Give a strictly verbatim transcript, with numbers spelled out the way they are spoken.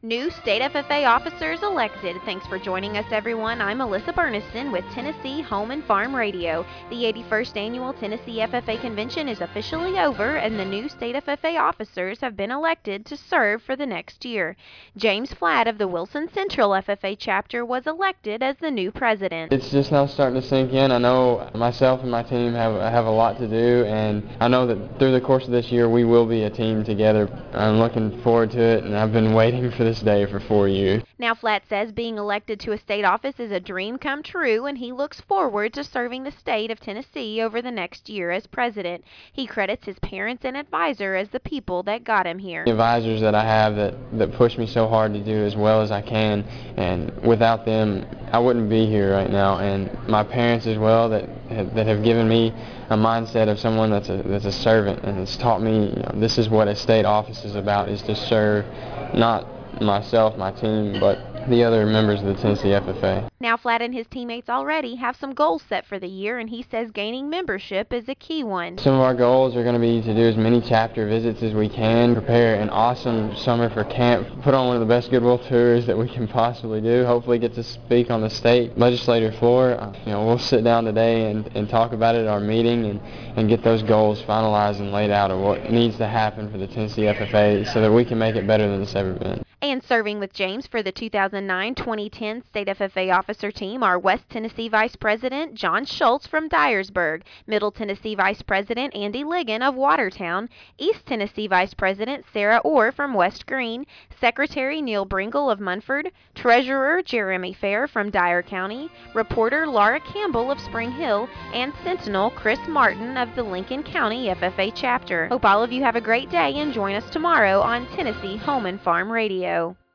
New State F F A officers elected. Thanks for joining us, everyone. I'm Alyssa Burniston with Tennessee Home and Farm Radio. The eighty-first Annual Tennessee F F A Convention is officially over, and the new State F F A officers have been elected to serve for the next year. James Flatt of the Wilson Central F F A chapter was elected as the new president. It's just now starting to sink in. I know myself and my team have, have a lot to do, and I know that through the course of this year we will be a team together. I'm looking forward to it, and I've been waiting for this day for four years. Now, Flatt says being elected to a state office is a dream come true, and he looks forward to serving the state of Tennessee over the next year as president. He credits his parents and advisor as the people that got him here. The advisors that I have that, that push me so hard to do as well as I can, and without them I wouldn't be here right now, and my parents as well that that have given me a mindset of someone that's a that's a servant, and it's taught me, you know, this is what a state office is about, is to serve not myself, my team, but the other members of the Tennessee F F A. Now, Flatt and his teammates already have some goals set for the year, and he says gaining membership is a key one. Some of our goals are going to be to do as many chapter visits as we can, prepare an awesome summer for camp, put on one of the best Goodwill tours that we can possibly do, hopefully get to speak on the state legislative floor. Uh, you know, we'll sit down today and, and talk about it at our meeting and, and get those goals finalized and laid out of what needs to happen for the Tennessee F F A so that we can make it better than it's ever been. And serving with James for the two thousand nine twenty ten State F F A officer team are West Tennessee Vice President John Schultz from Dyersburg, Middle Tennessee Vice President Andy Ligon of Watertown, East Tennessee Vice President Sarah Orr from West Greene, Secretary Neil Bringle of Munford, Treasurer Jeremy Fair from Dyer County, Reporter Laura Campbell of Spring Hill, and Sentinel Chris Martin of the Lincoln County F F A chapter. Hope all of you have a great day and join us tomorrow on Tennessee Home and Farm Radio.